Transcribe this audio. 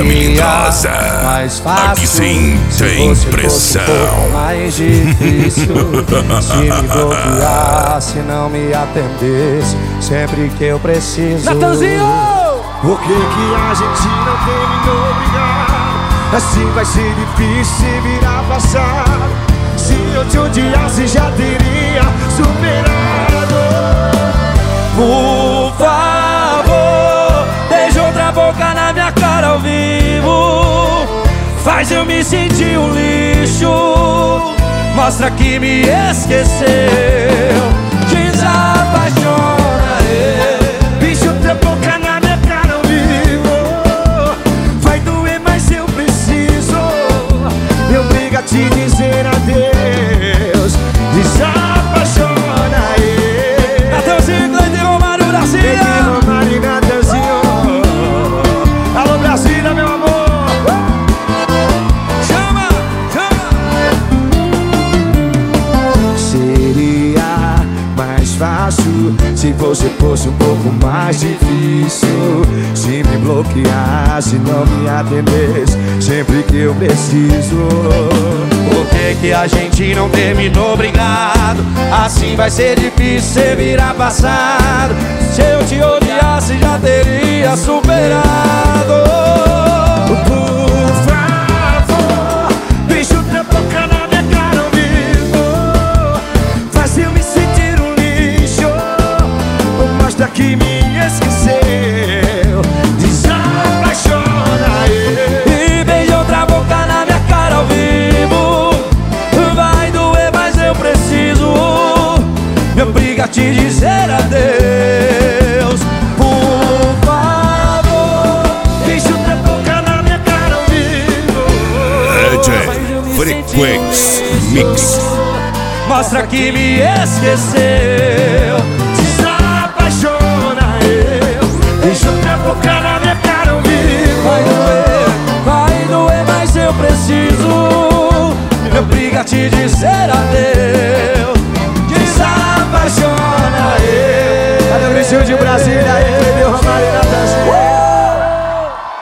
Seria melindrosa. mais fácil Aqui sim tem pressão. Mais difícil se me bloquear, se não me atendesse sempre que eu preciso. Natanzinho! Por que a gente não terminou brigado? Assim vai ser difícil se virar passado. Se eu te odiasse já teria superado. Por favor, deixa outra boca na minha cara ao vivo. Faz eu me sentir um lixo. Mostra que me esqueceu. Desapaixona, Deixa outra boca na minha cara ao vivo. Vai doer, mas eu preciso. Me obriga a te dizer adeus. Desapaixona, Natanzinho, Cleiton, Romário, Brasília. Romário e Natanzinho. Alô, Brasília, meu amor. Chama, chama. Seria mais fácil se você fosse um pouco mais difícil. Se me bloqueasse, não me atendesse sempre que eu preciso. Por que a gente não terminou brigado? Assim vai ser difícil você virar passado. Se eu te odiasse já teria superado. Por favor, deixa outra boca na minha cara ao vivo. Faz eu me sentir um lixo. Mostra que me esqueceu. Desapaixona, E beija outra boca na minha cara ao vivo. Vai doer, mas eu preciso. Me obriga a te dizer adeus. Por favor, deixa outra boca na minha cara ao vivo. Frequência Mix. Mostra que me esqueceu. Desapaixona, deixa outra boca na minha cara ao vivo. Vai doer, mas eu preciso. Me obriga a te dizer adeus.